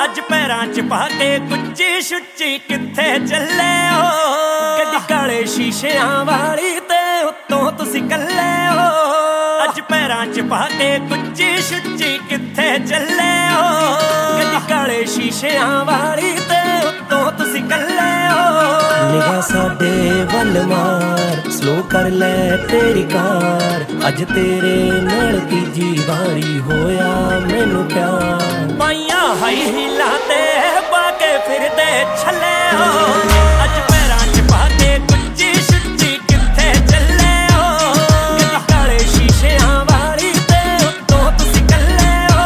ਅੱਜ ਪੈਰਾਂ 'ਚ ਪਾ ਕੇ ਕੁੱਚੀ ਛੁੱਚੀ ਕਿੱਥੇ ਚੱਲੇ ਹੋ? ਗੱਡੀ ਕਾਲੇ ਸ਼ੀਸ਼ਿਆਂ ਵਾਲੀ ਤੇ ਉੱਤੋਂ ਤੁਸੀਂ ਕੱਲੇ ਹੋ। ਅੱਜ ਪੈਰਾਂ 'ਚ ਪਾ ਕੇ ਕੁੱਚੀ ਛੁੱਚੀ ਕਿੱਥੇ ਚੱਲੇ ਹੋ? ਗੱਡੀ ਕਾਲੇ ਸ਼ੀਸ਼ਿਆਂ ਵਾਲੀ ਤੇ ਉੱਤੋਂ ਤੁਸੀਂ ਕੱਲੇ ਹੋ। ਨਿਗਾਹ ਸਾਡੇ ਵੱਲ ਮਾਰ, ਸਲੋ ਕਰ ਲੈ ਤੇਰੀ ਕਾਰ। ਅੱਜ ਤੇਰੇ ਨਾਲ ਤੀਜੀ ਵਾਰੀ ਹੋਇਆ ਮੈਨੂੰ ਪਿਆਰ। ਪਾਈਆਂ ਹਾਈ ਹੀਲਾਂ ਤੇ ਪਾ ਕੇ ਫਿਰਦੇ ਛੱਲੇ ਹੋ। ਅੱਜ ਪੈਰਾਂ 'ਚ ਪਾ ਕੇ ਕੁੱਚੀ ਛੁੱਚੀ ਕਿੱਥੇ ਚੱਲੇ ਹੋ? ਗੱਡੀ ਕਾਲੇ ਸ਼ੀਸ਼ਿਆਂ ਵਾਲੀ ਤੇ ਉੱਤੋਂ ਤੁਸੀਂ ਕੱਲੇ ਹੋ।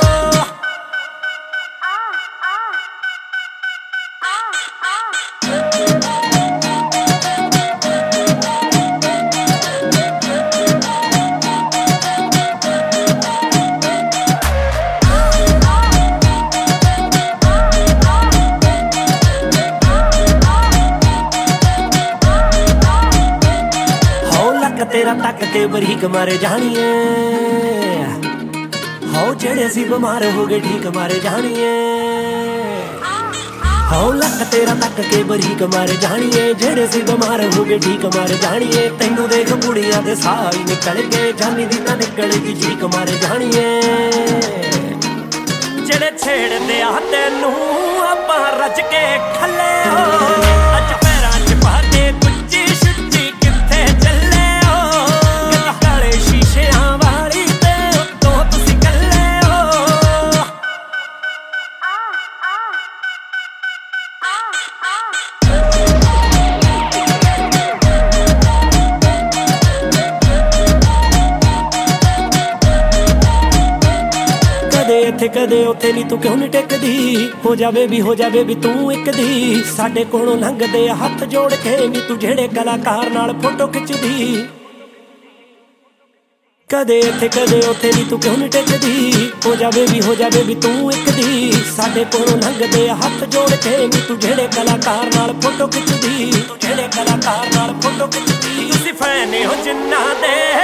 ਤੇਰਾ ਤੱਕ ਕੇ ਬਰੀਕ ਮਾਰੇ ਜਾਣੀਏ, ਹੋ ਜਿਹੜੇ ਸੀ ਬਿਮਾਰ ਹੋ ਗਏ ਠੀਕ ਮਾਰੇ ਜਾਣੀਏ। ਹੋ ਲੱਕ ਤੇਰਾ ਤੱਕ ਕੇ ਬਰੀਕ ਮਾਰੇ ਜਾਣੀਏ, ਜਿਹੜੇ ਸੀ ਬਿਮਾਰ ਹੋ ਗਏ ਠੀਕ ਮਾਰੇ ਜਾਣੀਏ। ਤੈਨੂੰ ਦੇਖ ਕੁੜੀਆਂ ਦੇ ਸਾਹ ਹੀ ਨਿਕਲ ਗਏ, ਜਾਨੀ ਦੀ ਤਾਂ ਨਿਕਲੇਗੀ ਚੀਕ ਮਾਰੇ ਜਾਣੀਏ। ਜਿਹੜੇ ਛੇੜਦੇ ਆ ਤੈਨੂੰ ਆਪਾਂ ਰੱਜ ਕੇ ਖੱਲੇ ਹੋ। ਅੱਜ ਪੈਰਾਂ 'ਚ ਪਾ ਕੇ ਕੁੱਚੀ ਛੁੱਚੀ ਕਿੱਥੇ ਚੱਲੇ ਹੋ? ਗੱਡੀ ਕਾਲੇ ਸ਼ੀਸ਼ਿਆਂ ਵਾਲੀ ਤੇ ਉੱਤੋਂ ਤੁਸੀਂ ਕੱਲੇ ਹੋ। ਕਦੇ ਇੱਥੇ ਕਦੇ ਉੱਥੇ ਨੀ ਤੂੰ ਕਿਉਂ ਨੀ ਟਿਕਦੀ? ਹੋ ਜਾਵੇ ਵੀ ਤੂੰ ਇੱਕ ਦੀ। ਸਾਡੇ ਕੋਲੋਂ ਲੰਘਦੇ ਆ ਹੱਥ ਜੋੜ ਕੇ ਨੀ ਤੂੰ ਜਿਹੜੇ ਕਲਾਕਾਰ ਨਾਲ ਫੋਟੋ ਖਿੱਚਦੀ। ਕਦੇ ਇੱਥੇ ਕਦੇ ਉੱਥੇ ਨੀ ਤੂੰ ਕਿਉਂ ਨੀ ਟਿਕਦੀ? ਹੋ ਜਾਵੇ ਵੀ ਤੂੰ ਇੱਕ ਦੀ। ਸਾਡੇ ਕੋਲੋਂ ਲੰਘਦੇ ਆ ਹੱਥ ਜੋੜ ਕੇ ਨੀ ਤੂੰ ਜਿਹੜੇ ਕਲਾਕਾਰ ਨਾਲ ਫੋਟੋ ਖਿੱਚਦੀ। ਤੂੰ ਜਿਹੜੇ ਕਲਾਕਾਰ ਨਾਲ ਫੋਟੋ ਖਿੱਚਦੀ। ਤੁਸੀਂ ਫੈਨ ਹੋ ਜਿੰਨਾ ਦੇ